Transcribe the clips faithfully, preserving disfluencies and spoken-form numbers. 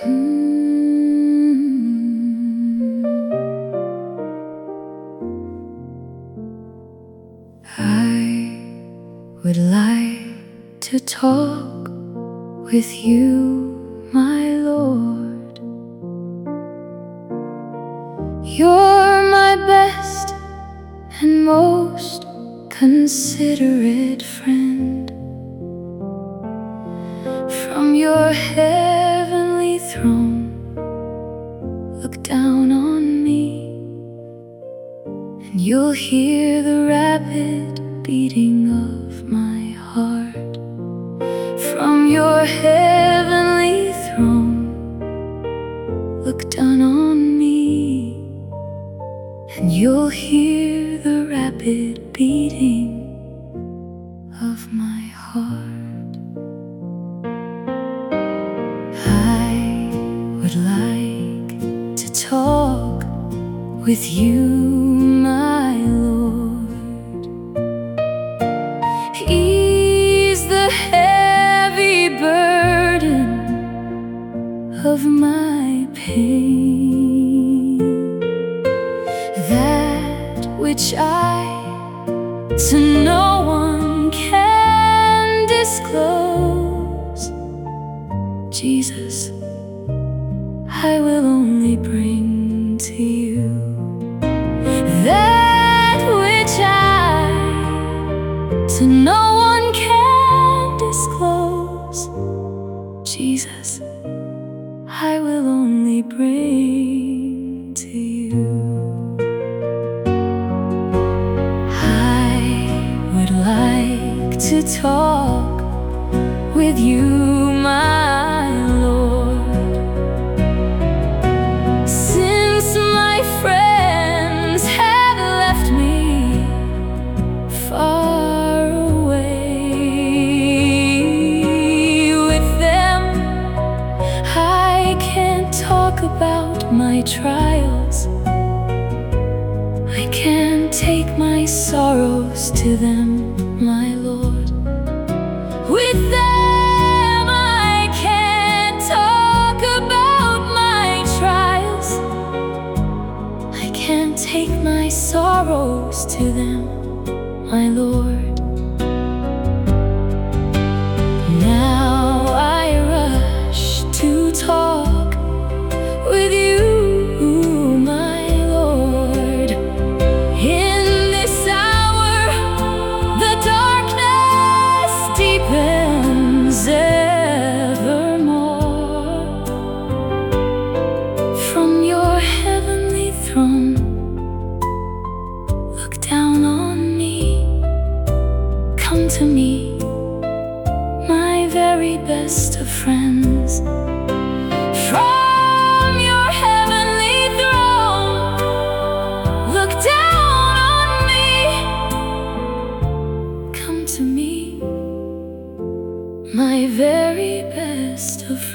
I would like to talk with you, my Lord. You're my best and most considerate friend. From your heavenly throne, look down on me, and you'll hear the rapid beating of my heart. From your heavenly throne, look down on me, and you'll hear the rapid beating of my heart. I would like to talk with you, my Lord. Ease the heavy burden of my pain, that which I to no one can disclose. Jesus, I will only bring to you that which I to no one can disclose. Jesus, I will only bring to you. I would like to talk with you, my Lord. Since my friends have left me far away, with them I can't talk about my trials. I can't take my sorrows to them, my Lord. With them I can't talk about my trials. I can't take my sorrows to them, my Lord. Now I rush to talk with you, my Lord. In this hour the darkness deepens evermore. From your heavenly throne, look down on me. Come to me, my very best of friends. From your heavenly throne, look down on me. Come to me, my very best of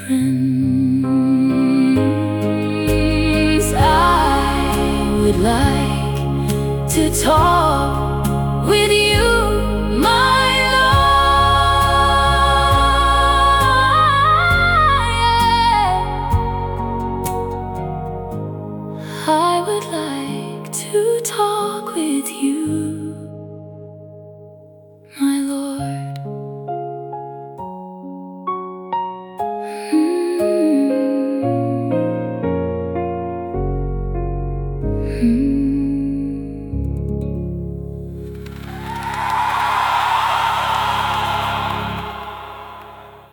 friends. I would like to talk with you, my Lord. I would like to talk with you, my Lord. Mm-hmm.